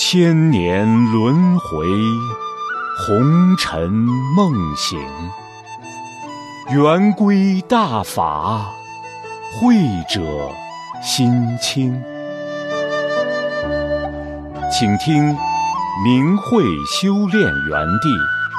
千年轮回，红尘梦醒。圆规大法，慧者心清。请听明慧修炼园地。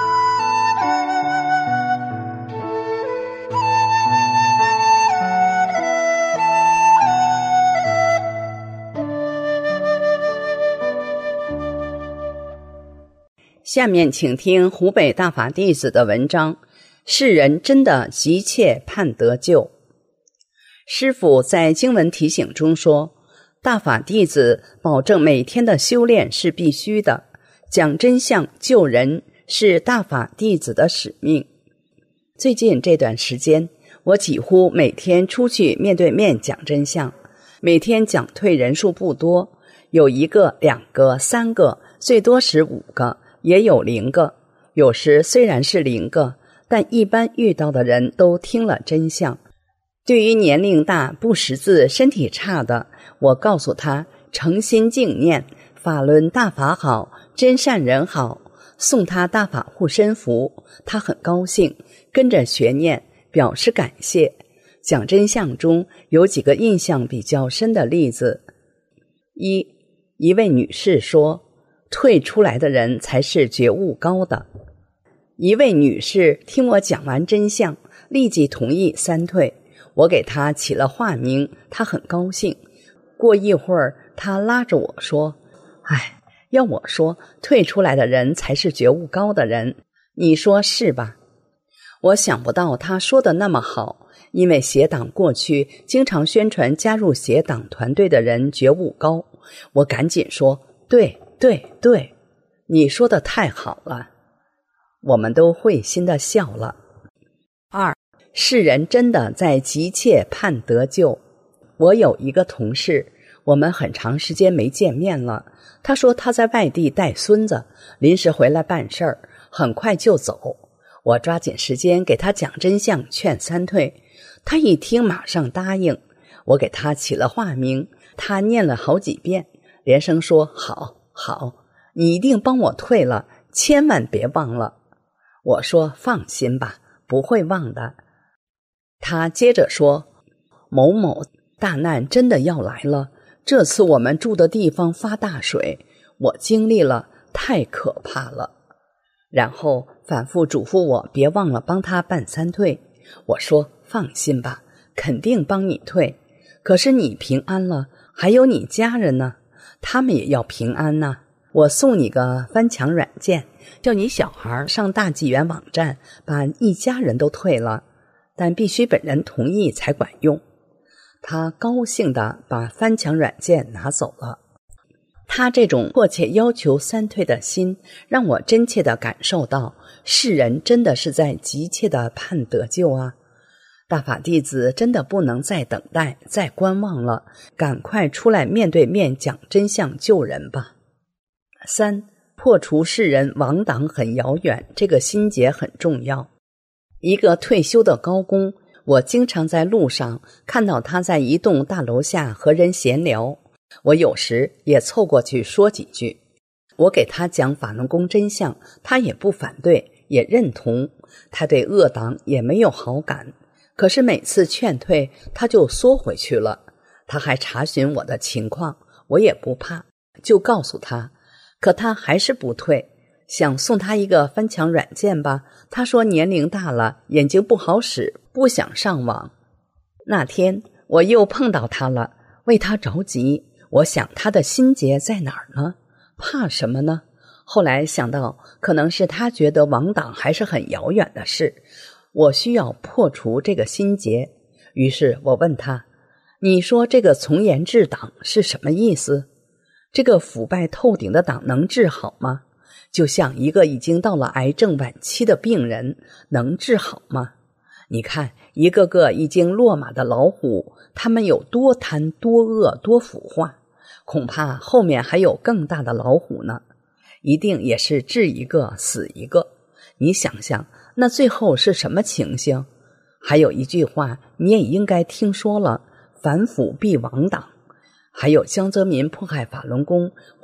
下面请听湖北大法弟子的文章，世人真的急切盼得救。师父在经文提醒中说，大法弟子保证每天的修炼是必须的，讲真相救人是大法弟子的使命。最近这段时间，我几乎每天出去面对面讲真相，每天讲退人数不多，有1个、2个、3个，最多时5个，也有0个。有时虽然是0个，但一般遇到的人都听了真相。对于年龄大、不识字、身体差的，我告诉他诚心敬念，法轮大法好，真善人好，送他大法护身符，他很高兴，跟着学念，表示感谢。讲真相中有几个印象比较深的例子。一位女士说，退出来的人才是觉悟高的。一位女士听我讲完真相，立即同意3退，我给她起了化名，她很高兴。过一会儿，她拉着我说，要我说，退出来的人才是觉悟高的人，你说是吧？我想不到她说的那么好，因为协党过去经常宣传加入协党团队的人觉悟高，我赶紧说，对，你说的太好了。我们都会心地笑了。2，世人真的在急切盼得救。我有一个同事，我们很长时间没见面了。他说他在外地带孙子，临时回来办事儿，很快就走。我抓紧时间给他讲真相，劝3退。他一听马上答应。我给他起了化名，他念了好几遍，连声说好，你一定帮我退了，千万别忘了。我说放心吧，不会忘的。他接着说，某某，大难真的要来了，这次我们住的地方发大水，我经历了，太可怕了。然后反复嘱咐我别忘了帮他办3退。我说放心吧，肯定帮你退。可是你平安了，还有你家人呢，他们也要平安呢。我送你个翻墙软件，叫你小孩上大纪元网站把一家人都退了，但必须本人同意才管用。他高兴地把翻墙软件拿走了。他这种迫切要求3退的心，让我真切地感受到世人真的是在急切地盼得救啊。大法弟子真的不能再等待，再观望了，赶快出来面对面讲真相救人吧。3，破除世人亡党很遥远，这个心结很重要。一个退休的高工，我经常在路上看到他在一栋大楼下和人闲聊，我有时也凑过去说几句。我给他讲法轮功真相，他也不反对，也认同，他对恶党也没有好感。可是每次劝退，他就缩回去了。他还查询我的情况，我也不怕，就告诉他，可他还是不退。想送他一个翻墙软件吧，他说年龄大了，眼睛不好使，不想上网。那天我又碰到他了，为他着急，我想他的心结在哪儿呢？怕什么呢？后来想到，可能是他觉得亡党还是很遥远的事，我需要破除这个心结。于是我问他，你说这个从严治党是什么意思？这个腐败透顶的党能治好吗？就像一个已经到了癌症晚期的病人，能治好吗？你看一个个已经落马的老虎，他们有多贪多恶多腐化，恐怕后面还有更大的老虎呢，一定也是治一个死一个。你想想那最后是什么情形？还有一句话你也应该听说了，反腐必亡党。还有江泽民迫害法轮功，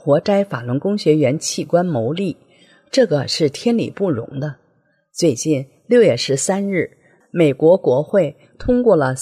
活摘法轮功学员器官牟利，这个是天理不容的。最近6月13日，美国国会通过了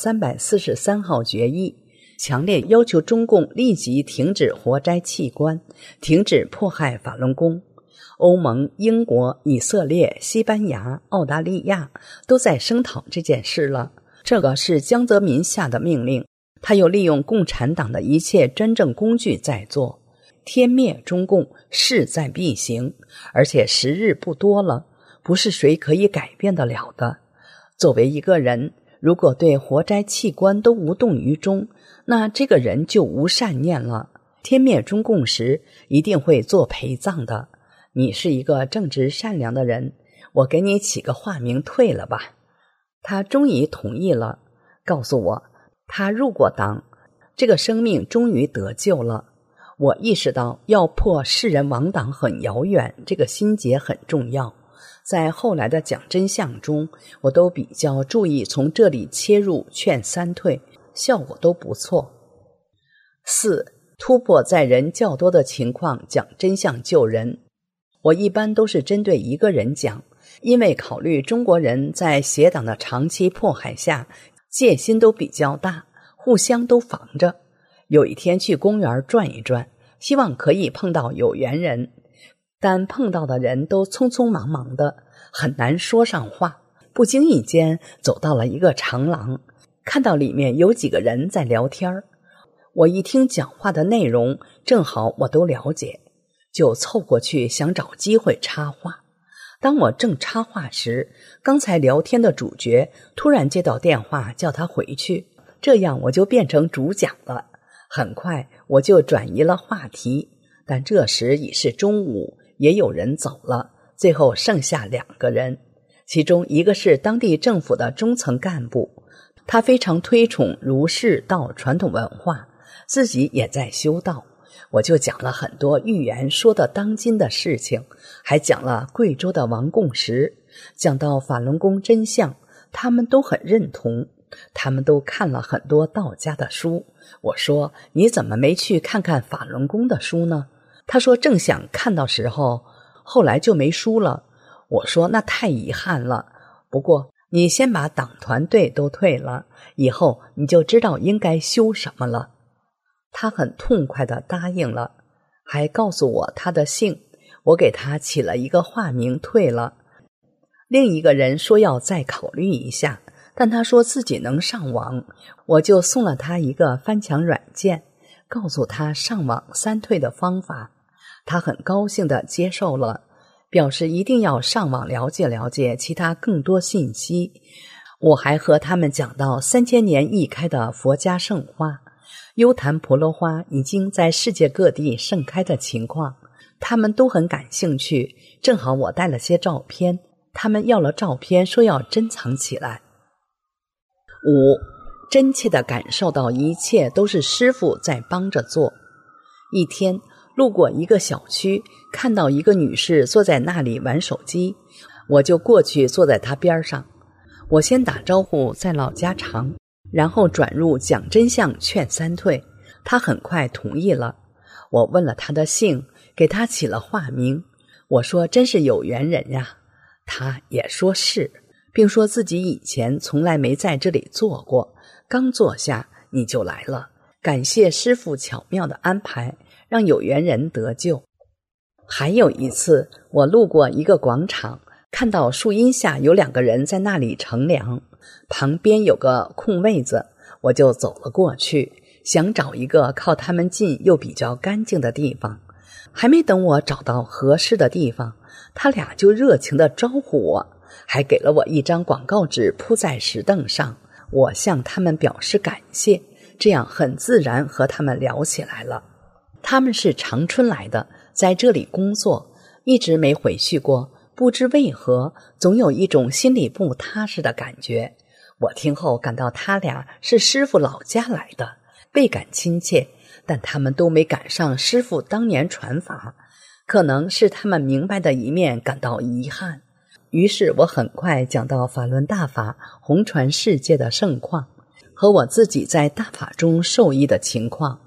343号决议，强烈要求中共立即停止活摘器官，停止迫害法轮功。欧盟、英国、以色列、西班牙、澳大利亚都在声讨这件事了。这个是江泽民下的命令，他又利用共产党的一切专政工具在做，天灭中共势在必行，而且时日不多了，不是谁可以改变得了的。作为一个人，如果对活摘器官都无动于衷，那这个人就无善念了。天灭中共时一定会做陪葬的。你是一个正直善良的人，我给你起个化名退了吧。他终于同意了，告诉我他入过党，这个生命终于得救了。我意识到要破世人亡党很遥远，这个心结很重要。在后来的讲真相中，我都比较注意从这里切入劝三退，效果都不错。4. 突破在人较多的情况讲真相救人。我一般都是针对一个人讲，因为考虑中国人在邪党的长期迫害下，戒心都比较大，互相都防着。有一天去公园转一转，希望可以碰到有缘人，但碰到的人都匆匆忙忙的，很难说上话。不经意间走到了一个长廊，看到里面有几个人在聊天。我一听讲话的内容，正好我都了解，就凑过去想找机会插话。当我正插话时，刚才聊天的主角突然接到电话叫他回去，这样我就变成主讲了。很快我就转移了话题，但这时已是中午，也有人走了，最后剩下2个人，其中一个是当地政府的中层干部，他非常推崇儒释道传统文化，自己也在修道。我就讲了很多预言说的当今的事情，还讲了贵州的王贡石，讲到法轮功真相，他们都很认同，他们都看了很多道家的书。我说你怎么没去看看法轮功的书呢？他说正想看到时候，后来就没书了。我说那太遗憾了，不过你先把党团队都退了，以后你就知道应该修什么了。他很痛快地答应了，还告诉我他的姓，我给他起了一个化名退了。另一个人说要再考虑一下，但他说自己能上网，我就送了他一个翻墙软件，告诉他上网3退的方法。他很高兴地接受了，表示一定要上网了解了解其他更多信息。我还和他们讲到3000年一开的佛家圣花，优昙婆罗花已经在世界各地盛开的情况，他们都很感兴趣。正好我带了些照片，他们要了照片，说要珍藏起来。5. 真切地感受到一切都是师父在帮着做。一天路过一个小区，看到一个女士坐在那里玩手机，我就过去坐在她边上。我先打招呼在老家常，然后转入讲真相劝三退，她很快同意了。我问了她的姓，给她起了化名。我说真是有缘人呀，她也说是，并说自己以前从来没在这里坐过，刚坐下你就来了，感谢师父巧妙的安排，让有缘人得救。还有一次，我路过一个广场，看到树荫下有2个人在那里乘凉，旁边有个空位子，我就走了过去，想找一个靠他们近又比较干净的地方。还没等我找到合适的地方，他俩就热情地招呼我，还给了我一张广告纸铺在石凳上。我向他们表示感谢，这样很自然和他们聊起来了。他们是长春来的，在这里工作，一直没回去过，不知为何总有一种心里不踏实的感觉。我听后感到他俩是师父老家来的，倍感亲切，但他们都没赶上师父当年传法，可能是他们明白的一面感到遗憾。于是我很快讲到法轮大法弘传世界的盛况和我自己在大法中受益的情况。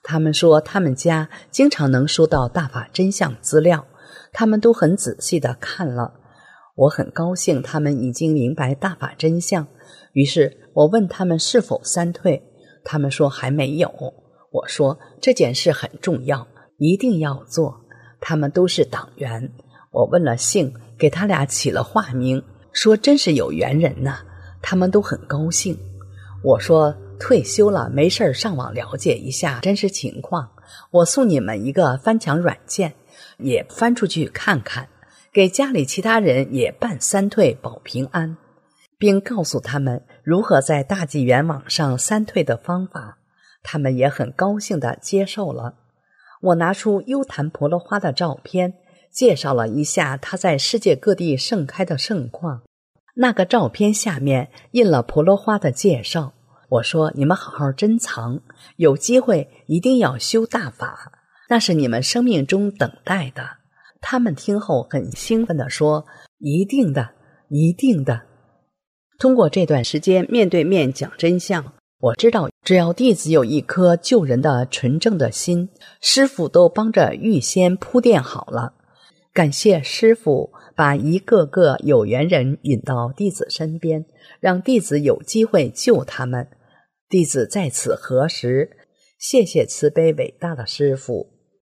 他们说他们家经常能收到大法真相资料，他们都很仔细地看了。我很高兴他们已经明白大法真相，于是我问他们是否三退，他们说还没有。我说这件事很重要，一定要做。他们都是党员，我问了姓，给他俩起了化名，说真是有缘人呐，他们都很高兴。我说退休了没事上网了解一下真实情况，我送你们一个翻墙软件，也翻出去看看，给家里其他人也办三退保平安，并告诉他们如何在大纪元网上三退的方法，他们也很高兴地接受了。我拿出优昙婆罗花的照片，介绍了一下它在世界各地盛开的盛况。那个照片下面印了婆罗花的介绍，我说你们好好珍藏，有机会一定要修大法，那是你们生命中等待的。他们听后很兴奋地说，一定的，一定的。通过这段时间面对面讲真相，我知道只要弟子有一颗救人的纯正的心，师父都帮着预先铺垫好了。感谢师父把一个个有缘人引到弟子身边，让弟子有机会救他们。弟子在此核实，谢谢慈悲伟大的师父。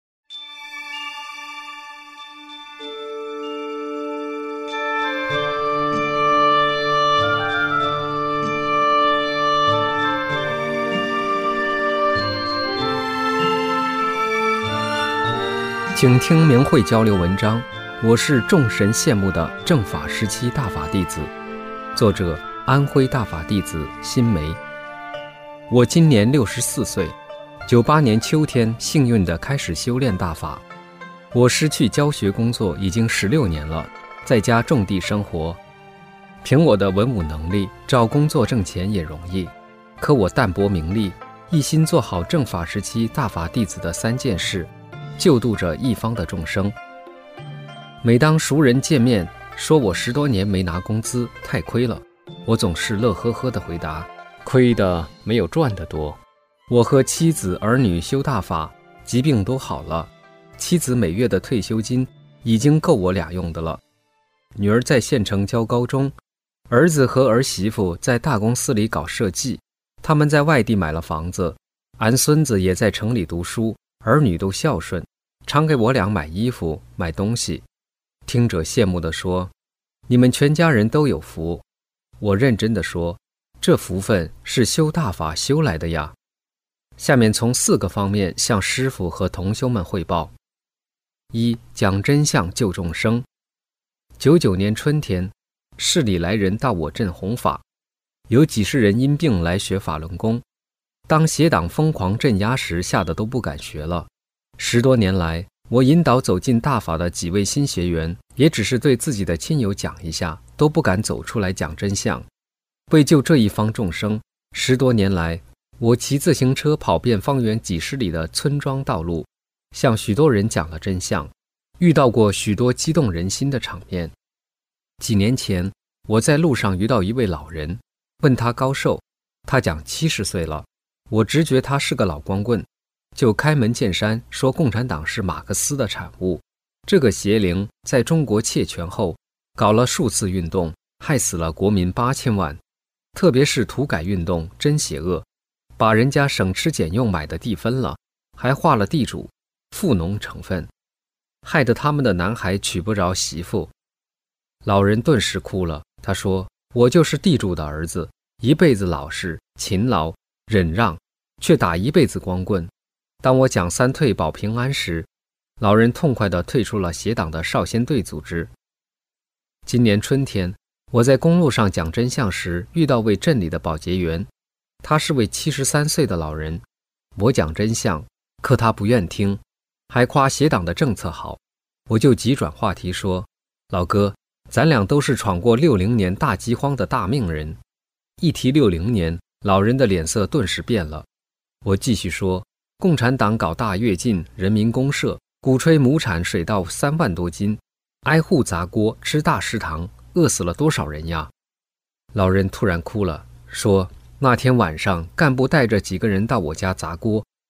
请听明慧交流文章，我是众神羡慕的正法时期大法弟子，作者安徽大法弟子辛梅。我今年64岁，98年秋天幸运地开始修炼大法。我失去教学工作已经16年了，在家种地生活。凭我的文武能力，找工作挣钱也容易，可我淡泊名利，一心做好正法时期大法弟子的3件事，救度着一方的众生。每当熟人见面说我10多年没拿工资，太亏了，我总是乐呵呵地回答，亏的没有赚的多。我和妻子儿女修大法，疾病都好了，妻子每月的退休金已经够我俩用的了。女儿在县城教高中，儿子和儿媳妇在大公司里搞设计，他们在外地买了房子，俺孙子也在城里读书，儿女都孝顺，常给我俩买衣服买东西。听者羡慕地说，你们全家人都有福。我认真地说，这福分是修大法修来的呀。下面从4个方面向师父和同修们汇报。1. 讲真相救众生。99年春天，市里来人到我镇弘法，有几十人因病来学法轮功。当邪党疯狂镇压时，吓得都不敢学了。10多年来，我引导走进大法的几位新学员，也只是对自己的亲友讲一下，都不敢走出来讲真相。为救这一方众生，10多年来，我骑自行车跑遍方圆几十里的村庄道路，向许多人讲了真相，遇到过许多激动人心的场面。几年前，我在路上遇到一位老人，问他高寿，他讲70岁了。我直觉他是个老光棍，就开门见山说共产党是马克思的产物。这个邪灵在中国窃权后，搞了数次运动，害死了国民8000万，特别是土改运动真邪恶，把人家省吃俭用买的地分了，还划了地主，富农成分，害得他们的男孩娶不着媳妇。老人顿时哭了，他说，我就是地主的儿子，一辈子老实勤劳忍让，却打一辈子光棍。当我讲三退保平安时，老人痛快地退出了邪党的少先队组织。今年春天，我在公路上讲真相时，遇到位镇里的保洁员，他是位73岁的老人。我讲真相，可他不愿听，还夸邪党的政策好。我就急转话题说，老哥，咱俩都是闯过60年大饥荒的大命人。一提60年，老人的脸色顿时变了。我继续说，共产党搞大跃进、人民公社，鼓吹亩产水稻3万多斤，挨户砸锅吃大食堂，饿死了多少人呀？老人突然哭了，说那天晚上干部带着几个人到我家砸锅，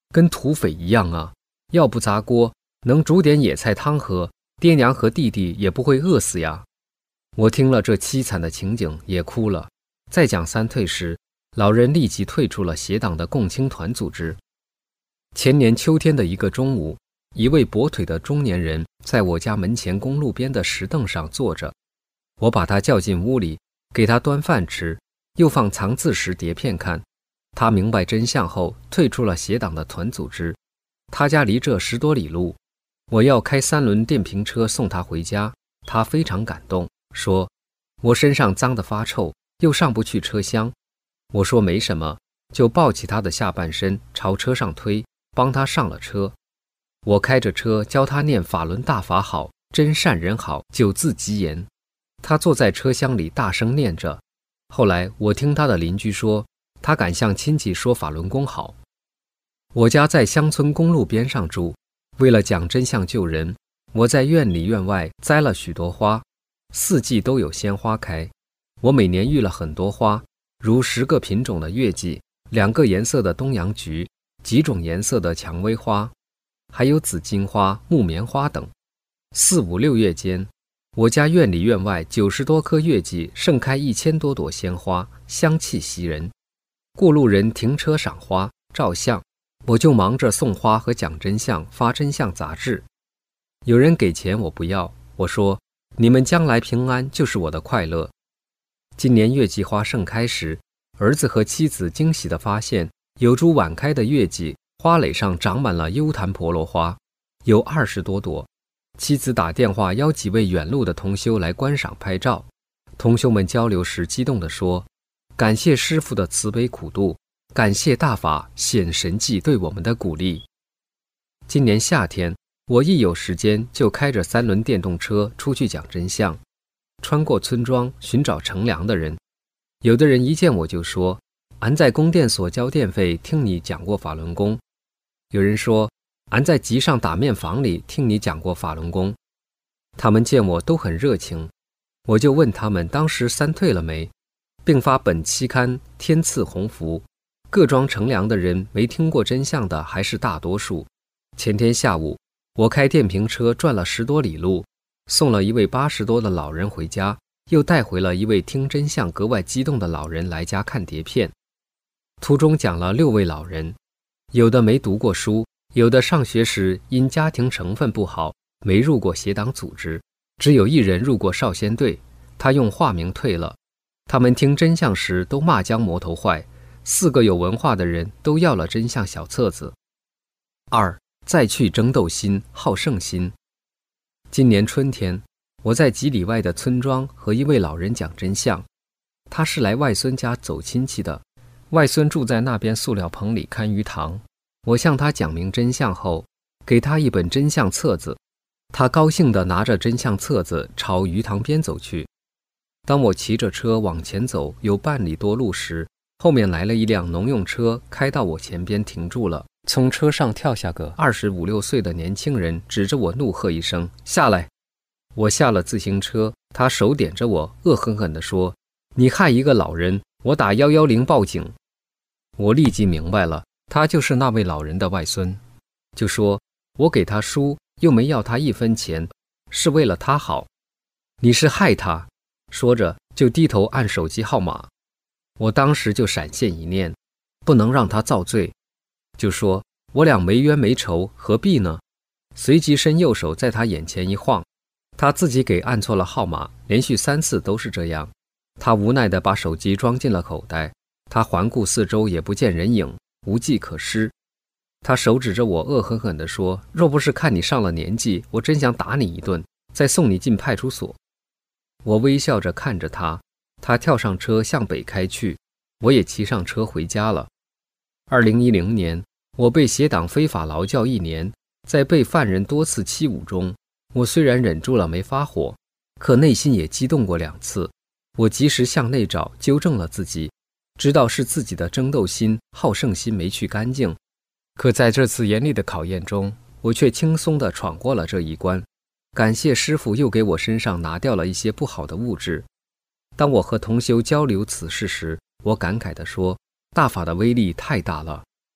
跟土匪一样啊！要不砸锅，能煮点野菜汤喝，爹娘和弟弟也不会饿死呀。我听了这凄惨的情景也哭了。在讲三退时，老人立即退出了协党的共青团组织。前年秋天的一个中午，一位跛腿的中年人在我家门前公路边的石凳上坐着，我把他叫进屋里，给他端饭吃，又放藏字石碟片看。他明白真相后，退出了协党的团组织。他家离这10多里路，我要开3轮电瓶车送他回家。他非常感动，说我身上脏得发臭，又上不去车厢。我说没什么，就抱起他的下半身朝车上推，帮他上了车。我开着车教他念法轮大法好，真善人好9字吉言。他坐在车厢里大声念着。后来我听他的邻居说，他敢向亲戚说法轮功好。我家在乡村公路边上住，为了讲真相救人，我在院里院外栽了许多花，4季都有鲜花开。我每年育了很多花，如10个品种的月季，2个颜色的东洋菊，几种颜色的蔷薇花，还有紫荆花、木棉花等。4、5、6月间，我家院里院外90多棵月季盛开1000多朵鲜花，香气袭人。过路人停车赏花、照相，我就忙着送花和讲真相、发真相杂志。有人给钱我不要，我说你们将来平安就是我的快乐。今年月季花盛开时，儿子和妻子惊喜地发现，有株晚开的月季花蕾上长满了幽檀婆罗花，有20多朵。妻子打电话邀几位远路的同修来观赏拍照。同修们交流时激动地说，感谢师父的慈悲苦度，感谢大法显神迹对我们的鼓励。今年夏天，我一有时间就开着3轮电动车出去讲真相，穿过村庄寻找乘凉的人。有的人一见我就说，俺在供电所交电费听你讲过法轮功。有人说，俺在集上打面房里听你讲过法轮功。他们见我都很热情，我就问他们当时3退了没，并发本期刊天赐鸿福。各庄乘凉的人没听过真相的还是大多数。前天下午，我开电瓶车转了10多里路，送了一位80多的老人回家，又带回了一位听真相格外激动的老人来家看碟片。途中讲了6位老人，有的没读过书，有的上学时因家庭成分不好没入过协党组织，只有1人入过少先队，他用化名退了。他们听真相时都骂将魔头坏，4个有文化的人都要了真相小册子。2. 再去争斗心、好胜心。今年春天，我在几里外的村庄和一位老人讲真相。他是来外孙家走亲戚的，外孙住在那边塑料棚里看鱼塘。我向他讲明真相后，给他一本真相册子，他高兴地拿着真相册子朝鱼塘边走去。当我骑着车往前走有半里多路时，后面来了一辆农用车，开到我前边停住了。从车上跳下个25、26岁的年轻人，指着我怒喝一声：“下来！”我下了自行车，他手点着我，恶狠狠地说：“你害一个老人，我打110报警。”我立即明白了，他就是那位老人的外孙，就说：“我给他书，又没要他1分钱，是为了他好。你是害他。”说着就低头按手机号码。我当时就闪现一念，不能让他造罪，就说我俩没冤没仇，何必呢？随即伸右手在他眼前一晃，他自己给按错了号码，连续3次都是这样。他无奈地把手机装进了口袋，他环顾四周也不见人影，无计可施。他手指着我，恶狠狠地说：“若不是看你上了年纪，我真想打你一顿，再送你进派出所。”我微笑着看着他，他跳上车向北开去，我也骑上车回家了。2010年，我被协党非法劳教1年，在被犯人多次欺侮中，我虽然忍住了没发火，可内心也激动过2次。我及时向内找，纠正了自己，知道是自己的争斗心、好胜心没去干净。可在这次严厉的考验中，我却轻松地闯过了这一关。感谢师父又给我身上拿掉了一些不好的物质。当我和同修交流此事时，我感慨地说：大法的威力太大了。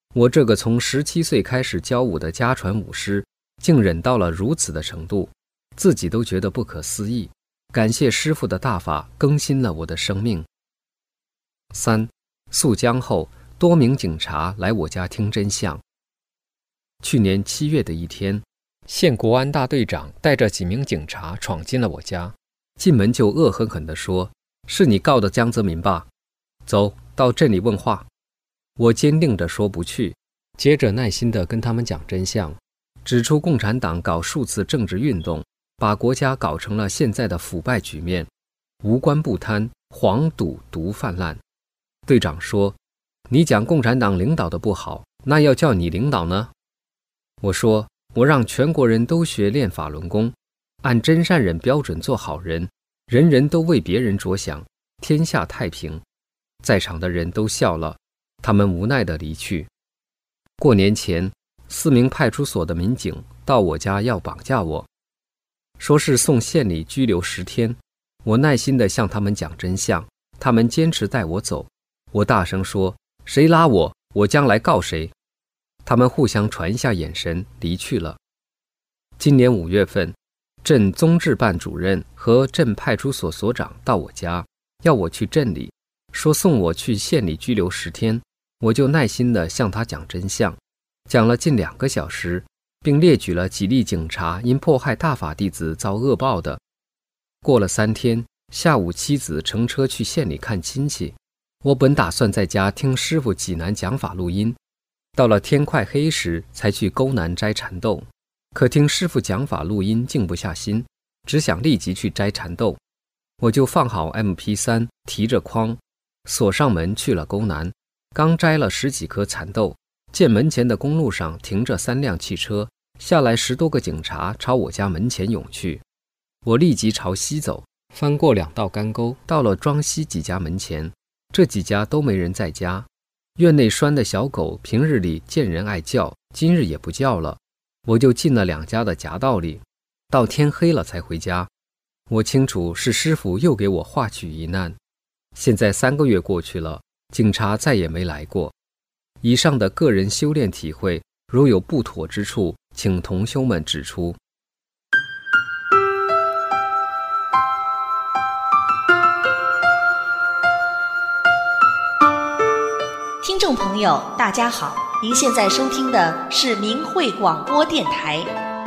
我这个从17岁开始教武的家传武师，竟忍到了如此的程度，自己都觉得不可思议。感谢师父的大法更新了我的生命。3. 肃江后，多名警察来我家听真相。去年7月的一天，县国安大队长带着几名警察闯进了我家，进门就恶狠狠地说：“是你告的江泽民吧？走到镇里问话。”我坚定地说不去，接着耐心地跟他们讲真相，指出共产党搞数次政治运动，把国家搞成了现在的腐败局面，无官不贪，黄赌毒泛滥。队长说：“你讲共产党领导的不好，那要叫你领导呢？”我说：“我让全国人都学练法轮功，按真善忍标准做好人，人人都为别人着想，天下太平。”在场的人都笑了，他们无奈地离去。过年前，4名派出所的民警到我家要绑架我，说是送县里拘留10天。我耐心地向他们讲真相，他们坚持带我走。我大声说：“谁拉我，我将来告谁。”他们互相传一下眼神，离去了。今年5月份，镇综治办主任和镇派出所所长到我家，要我去镇里，说送我去县里拘留10天。我就耐心地向他讲真相，讲了近2个小时，并列举了几例警察因迫害大法弟子遭恶报的。过了3天，下午妻子乘车去县里看亲戚，我本打算在家听师父济南讲法录音，到了天快黑时才去沟南摘蚕豆，可听师父讲法录音静不下心，只想立即去摘蚕豆。我就放好 MP3， 提着筐锁上门去了沟南。刚摘了10几颗蚕豆，见门前的公路上停着3辆汽车，下来10多个警察朝我家门前涌去。我立即朝西走，翻过2道干沟，到了庄西几家门前，这几家都没人在家。院内拴的小狗平日里见人爱叫，今日也不叫了。我就进了2家的夹道里，到天黑了才回家。我清楚是师父又给我化取一难。现在3个月过去了，警察再也没来过。以上的个人修炼体会，如有不妥之处，请同修们指出。 听众朋友，大家好，您现在收听的是明慧广播电台。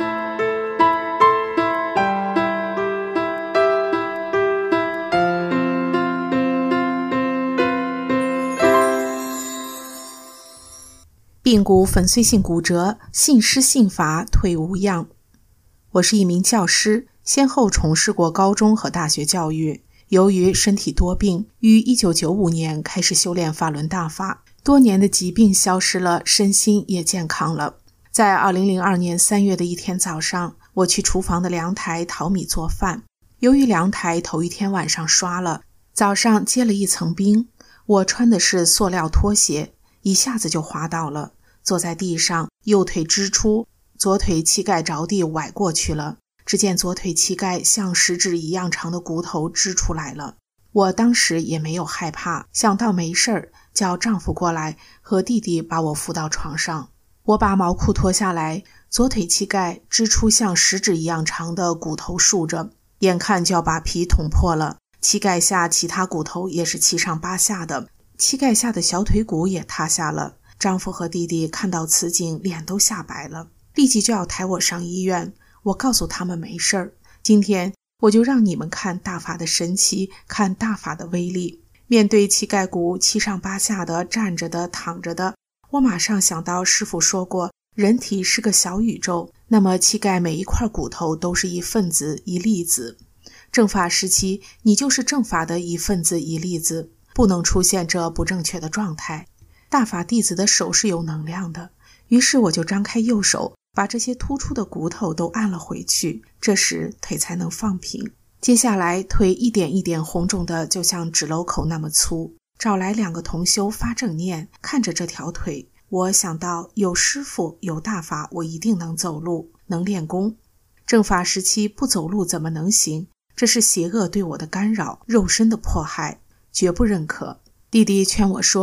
髌骨粉碎性骨折，信师信法退无恙。我是一名教师，先后从事过高中和大学教育。由于身体多病，于1995年开始修炼法轮大法，多年的疾病消失了，身心也健康了。在2002年3月的一天早上，我去厨房的凉台淘米做饭，由于凉台头一天晚上刷了，早上结了一层冰，我穿的是塑料拖鞋，一下子就滑倒了，坐在地上，右腿支出，左腿膝盖着地崴过去了。只见左腿膝盖像食指一样长的骨头支出来了。我当时也没有害怕，想到没事儿，叫丈夫过来和弟弟把我扶到床上。我把毛裤脱下来，左腿膝盖支出像食指一样长的骨头竖着，眼看就要把皮捅破了。膝盖下其他骨头也是七上八下的，膝盖下的小腿骨也塌下了。丈夫和弟弟看到此景，脸都吓白了，立即就要抬我上医院。我告诉他们没事儿，今天我就让你们看大法的神奇，看大法的威力。面对膝盖骨七上八下的，站着的，躺着的，我马上想到师父说过，人体是个小宇宙，那么膝盖每一块骨头都是一分子一粒子。正法时期，你就是正法的一分子一粒子，不能出现这不正确的状态。大法弟子的手是有能量的，于是我就张开右手，把这些突出的骨头都按了回去，这时腿才能放平。接下来腿一点一点红肿的，就像纸篓口那么粗。找来2个同修发正念，看着这条腿，我想到有师父有大法，我一定能走路，能练功。正法时期不走路怎么能行？这是邪恶对我的干扰，肉身的迫害，绝不认可。弟弟劝我说，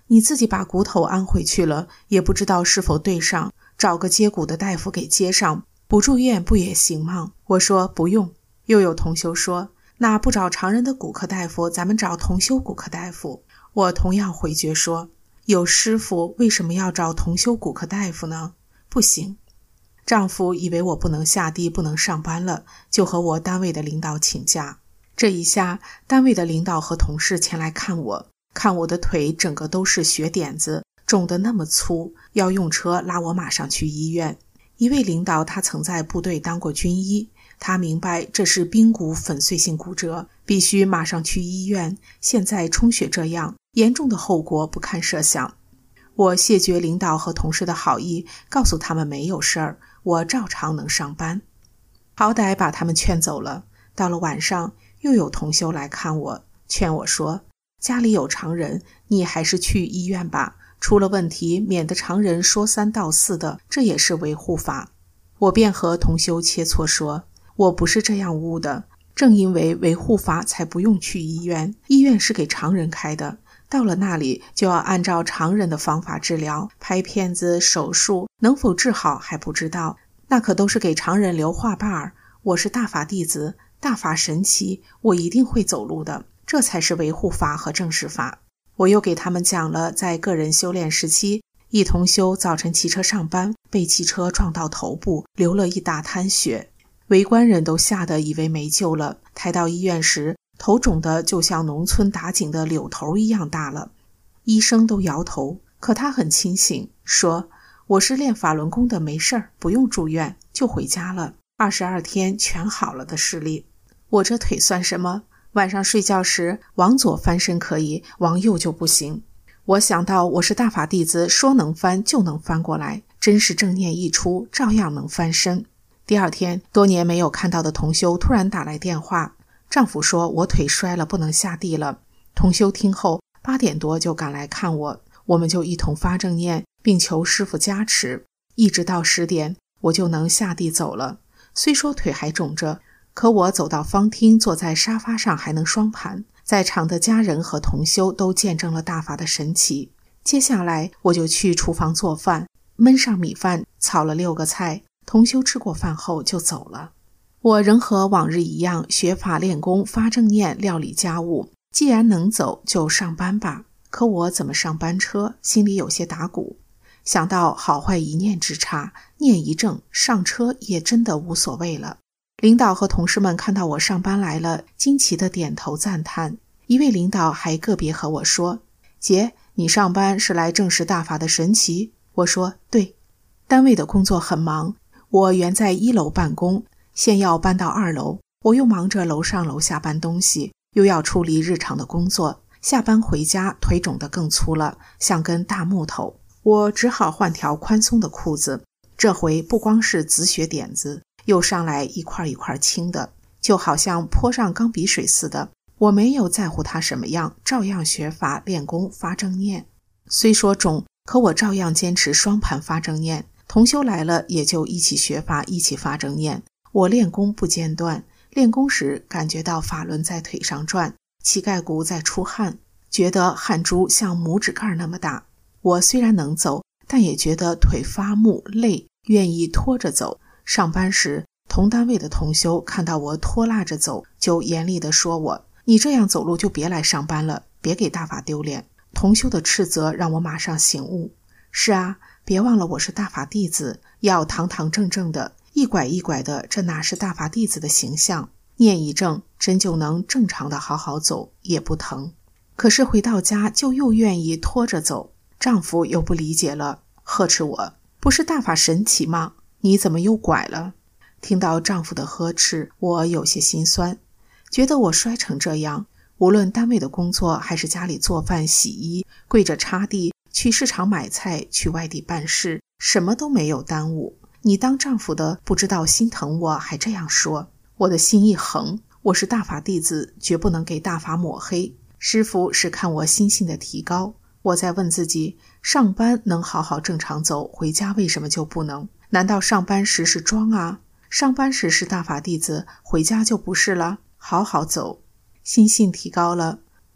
你自己把骨头安回去了，也不知道是否对上，找个接骨的大夫给接上，不住院不也行吗？我说不用。又有同修说，那不找常人的骨科大夫，咱们找同修骨科大夫。我同样回绝说，有师傅为什么要找同修骨科大夫呢？不行。丈夫以为我不能下地不能上班了，就和我单位的领导请假。这一下单位的领导和同事前来看我，看我的腿整个都是血点子，肿得那么粗，要用车拉我马上去医院。一位领导他曾在部队当过军医，他明白这是髌骨粉碎性骨折，必须马上去医院，现在充血这样严重的后果不堪设想。我谢绝领导和同事的好意，告诉他们没有事儿，我照常能上班。好歹把他们劝走了。到了晚上，又有同修来看我，劝我说，家里有常人，你还是去医院吧，出了问题免得常人说三道四的，这也是维护法。我便和同修切磋说，我不是这样悟的，正因为维护法才不用去医院，医院是给常人开的，到了那里就要按照常人的方法治疗，拍片子手术，能否治好还不知道，那可都是给常人留话把儿。我是大法弟子，大法神奇，我一定会走路的，这才是维护法和正式法。我又给他们讲了在个人修炼时期，一同修早晨骑车上班，被汽车撞到头部，流了一大滩血，围观人都吓得以为没救了，抬到医院时，头肿得就像农村打井的柳头一样大了。医生都摇头，可他很清醒，说我是练法轮功的，没事儿，不用住院，就回家了，22天全好了的视力。我这腿算什么？晚上睡觉时往左翻身可以，往右就不行。我想到我是大法弟子，说能翻就能翻过来，真是正念一出，照样能翻身。第二天，多年没有看到的同修突然打来电话，丈夫说我腿摔了，不能下地了。同修听后8点多就赶来看我，我们就一同发正念，并求师父加持，一直到10点我就能下地走了。虽说腿还肿着，可我走到方厅，坐在沙发上还能双盘，在场的家人和同修都见证了大法的神奇。接下来我就去厨房做饭，焖上米饭，炒了6个菜，同修吃过饭后就走了。我仍和往日一样学法练功，发正念，料理家务，既然能走就上班吧。可我怎么上班车，心里有些打鼓，想到好坏一念之差，念一正，上车也真的无所谓了。领导和同事们看到我上班来了，惊奇地点头赞叹。一位领导还个别和我说，姐，你上班是来证实大法的神奇？我说对。单位的工作很忙，我原在1楼办公，现要搬到2楼，我又忙着楼上楼下搬东西，又要处理日常的工作，下班回家腿肿得更粗了，像根大木头，我只好换条宽松的裤子。这回不光是紫血点子，又上来一块一块青的，就好像泼上钢笔水似的。我没有在乎它什么样，照样学法练功发正念。虽说肿，可我照样坚持双盘发正念，同修来了也就一起学法，一起发正念。我练功不间断，练功时感觉到法轮在腿上转，膝盖骨在出汗，觉得汗珠像拇指盖那么大。我虽然能走，但也觉得腿发木累，愿意拖着走。上班时，同单位的同修看到我拖拉着走，就严厉地说我，你这样走路就别来上班了，别给大法丢脸。同修的斥责让我马上醒悟，是啊，别忘了我是大法弟子，要堂堂正正的，一拐一拐的，这哪是大法弟子的形象？念一正，真就能正常的好好走，也不疼。可是回到家就又愿意拖着走，丈夫又不理解了，呵斥我，不是大法神奇吗？你怎么又拐了？听到丈夫的呵斥，我有些心酸，觉得我摔成这样，无论单位的工作还是家里做饭洗衣，跪着擦地，去市场买菜，去外地办事，什么都没有耽误。你当丈夫的不知道心疼我，还这样说。我的心一横，我是大法弟子，绝不能给大法抹黑。师父是看我心性的提高。我在问自己，上班能好好正常走，回家为什么就不能？难道上班时是装啊？上班时是大法弟子，回家就不是了？好好走。心性提高了，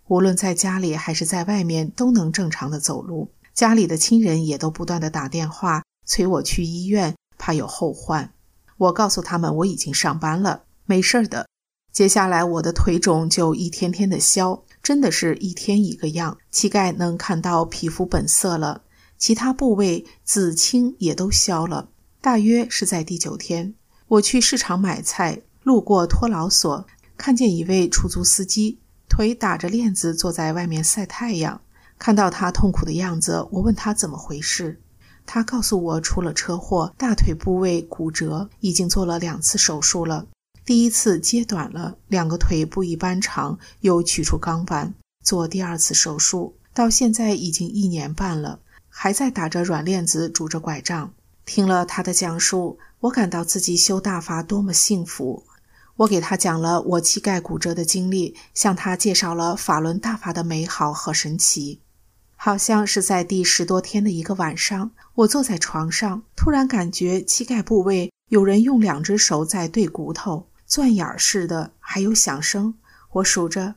无论在家里还是在外面都能正常的走路。家里的亲人也都不断的打电话催我去医院，怕有后患。我告诉他们我已经上班了，没事的。接下来我的腿肿就一天天的消，真的是一天一个样。膝盖能看到皮肤本色了，其他部位紫青也都消了。大约是在第9天，我去市场买菜，路过托老所，看见一位出租司机腿打着链子坐在外面晒太阳。看到他痛苦的样子，我问他怎么回事。他告诉我出了车祸，大腿部位骨折，已经做了2次手术了。第1次接短了，2个腿不一般长，又取出钢板，做第2次手术，到现在已经1年半了，还在打着软链子，拄着拐杖。听了他的讲述，我感到自己修大法多么幸福。我给他讲了我膝盖骨折的经历，向他介绍了法轮大法的美好和神奇。好像是在第10多天的一个晚上，我坐在床上，突然感觉膝盖部位有人用2只手在对骨头，钻眼似的，还有响声。我数着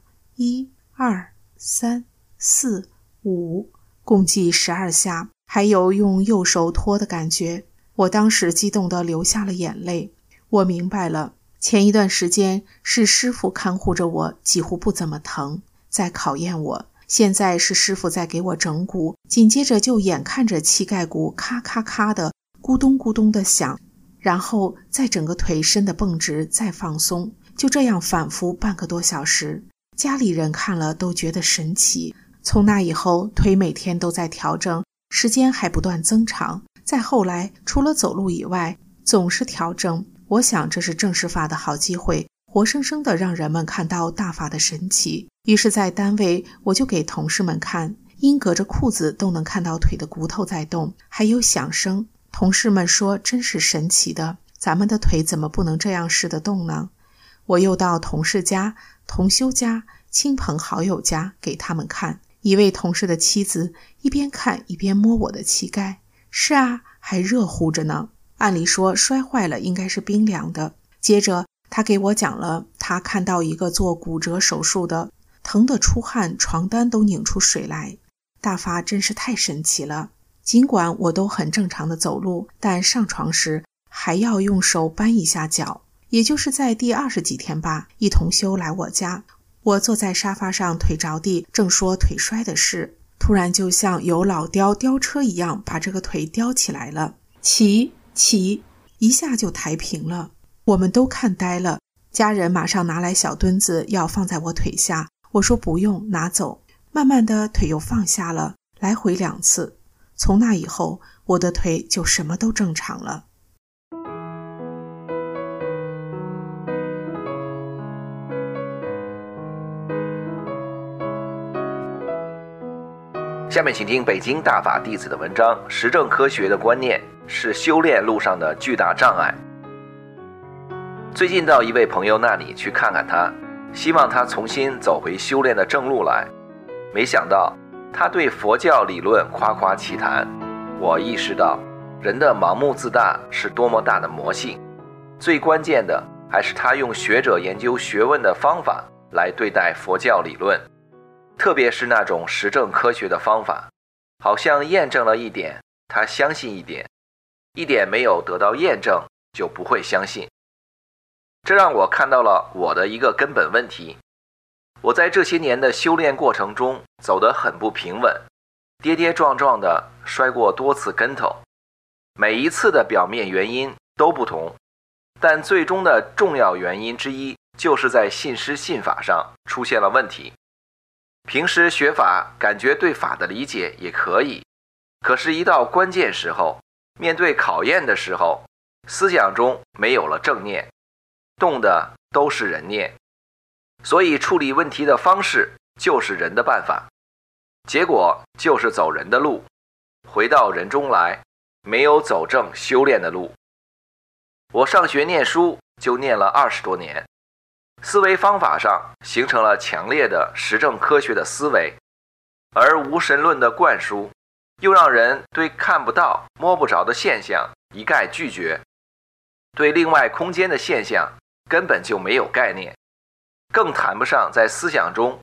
1、2、3、4、5，共计12下，还有用右手托的感觉。我当时激动地流下了眼泪。我明白了，前一段时间是师父看护着我，几乎不怎么疼，在考验我。现在是师父在给我整骨，紧接着就眼看着膝盖骨咔咔咔的咕咚咕咚的响，然后再整个腿伸得绷直，再放松，就这样反复半个多小时。家里人看了都觉得神奇。从那以后，腿每天都在调整，时间还不断增长。再后来，除了走路以外，总是调整。我想这是正式法的好机会，活生生的让人们看到大法的神奇。于是在单位，我就给同事们看，因隔着裤子都能看到腿的骨头在动，还有响声。同事们说真是神奇的，咱们的腿怎么不能这样似的动呢？我又到同事家、同修家、亲朋好友家给他们看。一位同事的妻子一边看一边摸我的膝盖，是啊，还热乎着呢。按理说摔坏了应该是冰凉的。接着他给我讲了他看到一个做骨折手术的，疼得出汗，床单都拧出水来。大法真是太神奇了。尽管我都很正常的走路，但上床时还要用手扳一下脚。也就是在第20几天吧，一同修来我家，我坐在沙发上腿着地，正说腿摔的事，突然就像有老雕雕车一样，把这个腿雕起来了，起，一下就抬平了。我们都看呆了，家人马上拿来小墩子要放在我腿下，我说不用，拿走。慢慢的腿又放下了，来回2次。从那以后，我的腿就什么都正常了。 下面请听北京大法弟子的文章：实证科学的观念是修炼路上的巨大障碍。最近到一位朋友那里去看看他，希望他重新走回修炼的正路来。没想到他对佛教理论夸夸其谈。我意识到人的盲目自大是多么大的魔性。最关键的还是他用学者研究学问的方法来对待佛教理论，特别是那种实证科学的方法，好像验证了一点，他相信一点，一点没有得到验证就不会相信。这让我看到了我的一个根本问题。我在这些年的修炼过程中走得很不平稳，跌跌撞撞地摔过多次跟头，每一次的表面原因都不同，但最终的重要原因之一就是在信师信法上出现了问题。平时学法感觉对法的理解也可以，可是一到关键时候，面对考验的时候，思想中没有了正念，动的都是人念，所以处理问题的方式就是人的办法，结果就是走人的路，回到人中来，没有走正修炼的路。我上学念书就念了20多年，思维方法上形成了强烈的实证科学的思维，而无神论的灌输又让人对看不到摸不着的现象一概拒绝，对另外空间的现象根本就没有概念，更谈不上在思想中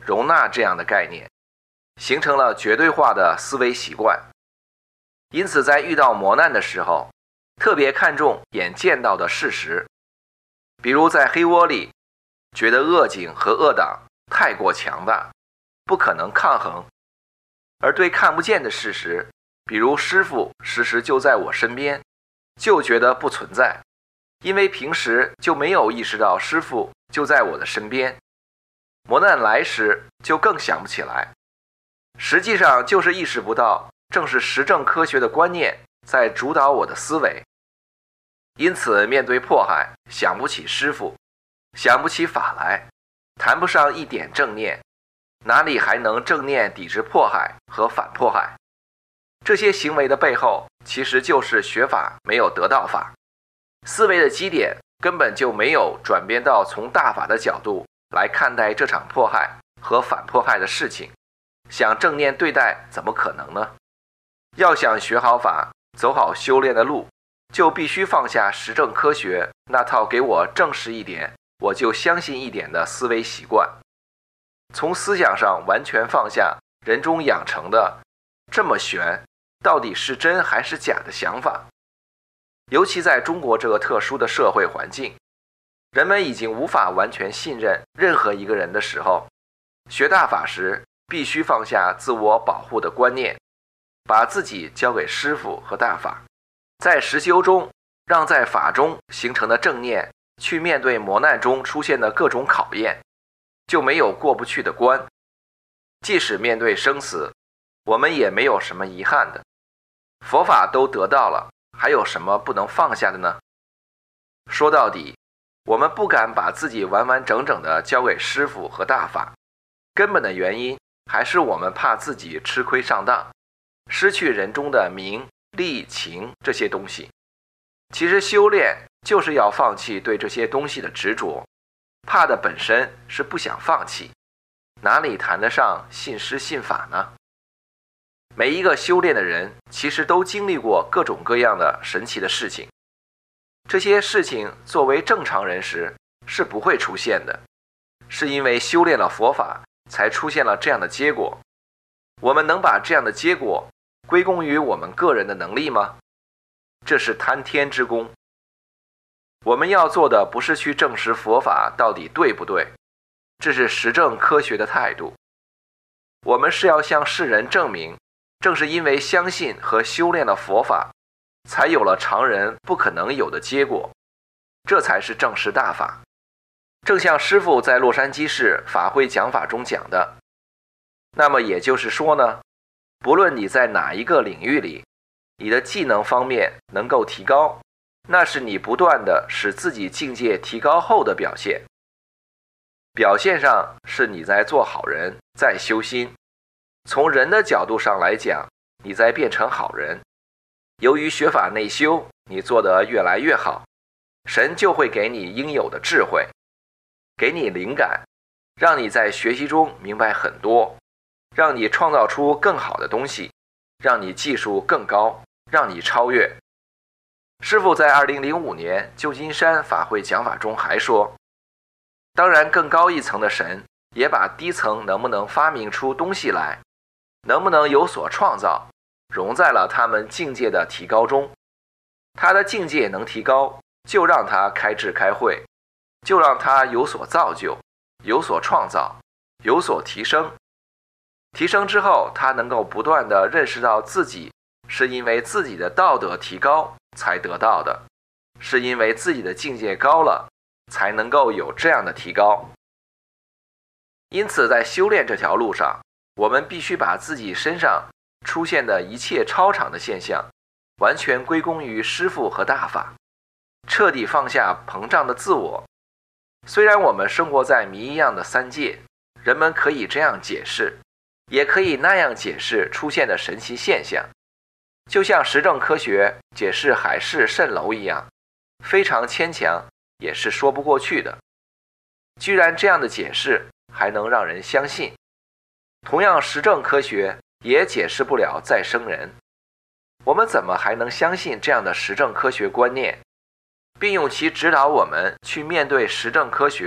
容纳这样的概念，形成了绝对化的思维习惯。因此在遇到磨难的时候，特别看重眼见到的事实。比如在黑窝里，觉得恶警和恶党太过强大，不可能抗衡，而对看不见的事实，比如师父时时就在我身边，就觉得不存在，因为平时就没有意识到师父就在我的身边，磨难来时就更想不起来。实际上就是意识不到，正是实证科学的观念在主导我的思维。因此面对迫害，想不起师父，想不起法来，谈不上一点正念，哪里还能正念抵制迫害和反迫害？这些行为的背后，其实就是学法没有得到法，思维的基点根本就没有转变到从大法的角度来看待这场迫害和反迫害的事情，想正念对待怎么可能呢？要想学好法，走好修炼的路，就必须放下实证科学那套给我证实一点我就相信一点的思维习惯，从思想上完全放下人中养成的这么玄到底是真还是假的想法。尤其在中国这个特殊的社会环境，人们已经无法完全信任任何一个人的时候，学大法时必须放下自我保护的观念，把自己交给师父和大法，在实修中让在法中形成的正念去面对磨难中出现的各种考验，就没有过不去的关。即使面对生死，我们也没有什么遗憾的，佛法都得到了，还有什么不能放下的呢？说到底，我们不敢把自己完完整整的交给师父和大法，根本的原因还是我们怕自己吃亏上当，失去人中的名利情这些东西。其实修炼就是要放弃对这些东西的执着，怕的本身是不想放弃，哪里谈得上信师信法呢？每一个修炼的人其实都经历过各种各样的神奇的事情，这些事情作为正常人时是不会出现的，是因为修炼了佛法才出现了这样的结果。我们能把这样的结果归功于我们个人的能力吗？这是贪天之功。我们要做的不是去证实佛法到底对不对，这是实证科学的态度。我们是要向世人证明，正是因为相信和修炼了佛法，才有了常人不可能有的结果，这才是正实大法。正像师父在洛杉矶市法会讲法中讲的，那么也就是说呢，不论你在哪一个领域里，你的技能方面能够提高，那是你不断的使自己境界提高后的表现。表现上是你在做好人，在修心。从人的角度上来讲，你在变成好人。由于学法内修，你做得越来越好，神就会给你应有的智慧，给你灵感，让你在学习中明白很多，让你创造出更好的东西，让你技术更高，让你超越。师父在2005年旧金山法会讲法中还说，当然更高一层的神也把低层能不能发明出东西来，能不能有所创造，融在了他们境界的提高中。他的境界能提高，就让他开智开慧，就让他有所造就，有所创造，有所提升。提升之后，他能够不断地认识到自己是因为自己的道德提高才得到的，是因为自己的境界高了，才能够有这样的提高。因此在修炼这条路上，我们必须把自己身上出现的一切超常的现象完全归功于师父和大法，彻底放下膨胀的自我。虽然我们生活在谜一样的三界，人们可以这样解释，也可以那样解释出现的神奇现象，就像实证科学解释海市蜃楼一样，非常牵强，也是说不过去的。居然这样的解释还能让人相信，同样实证科学也解释不了再生人，我们怎么还能相信这样的实证科学观念，并用其指导我们去面对实证科学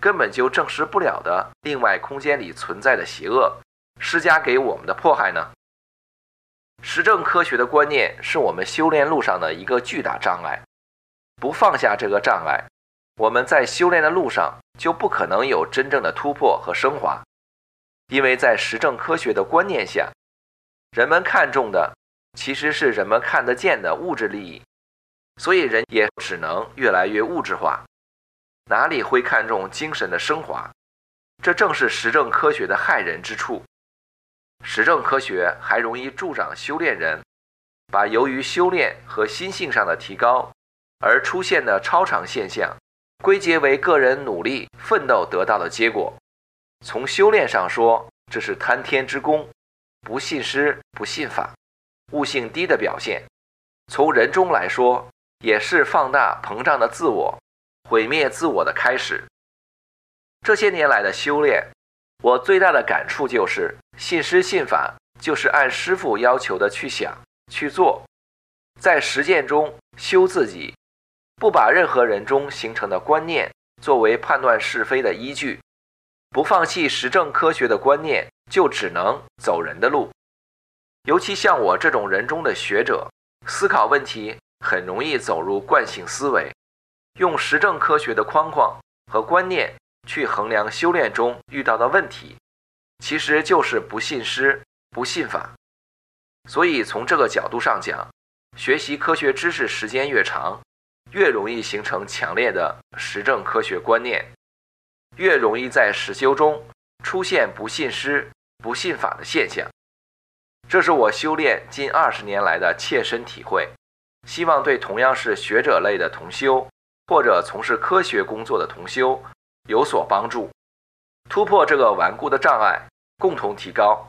根本就证实不了的另外空间里存在的邪恶施加给我们的迫害呢？实证科学的观念是我们修炼路上的一个巨大障碍，不放下这个障碍，我们在修炼的路上就不可能有真正的突破和升华。因为在实证科学的观念下，人们看重的其实是人们看得见的物质利益，所以人也只能越来越物质化，哪里会看重精神的升华？这正是实证科学的害人之处。实证科学还容易助长修炼人，把由于修炼和心性上的提高而出现的超常现象归结为个人努力奋斗得到的结果。从修炼上说，这是贪天之功，不信师不信法，悟性低的表现。从人中来说，也是放大膨胀的自我，毁灭自我的开始。这些年来的修炼，我最大的感触就是信师信法就是按师父要求的去想去做，在实践中修自己，不把任何人中形成的观念作为判断是非的依据，不放弃实证科学的观念，就只能走人的路。尤其像我这种人中的学者，思考问题很容易走入惯性思维，用实证科学的框框和观念去衡量修炼中遇到的问题，其实就是不信师不信法。所以从这个角度上讲，学习科学知识时间越长，越容易形成强烈的实证科学观念，越容易在实修中出现不信师不信法的现象。这是我修炼近20年来的切身体会，希望对同样是学者类的同修或者从事科学工作的同修有所帮助，突破这个顽固的障碍，共同提高。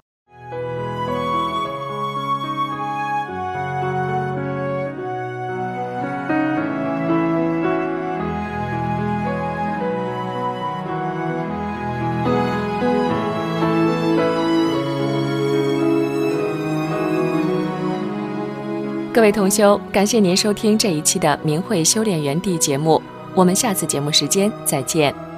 各位同修，感谢您收听这一期的明慧修炼园地节目，我们下次节目时间再见。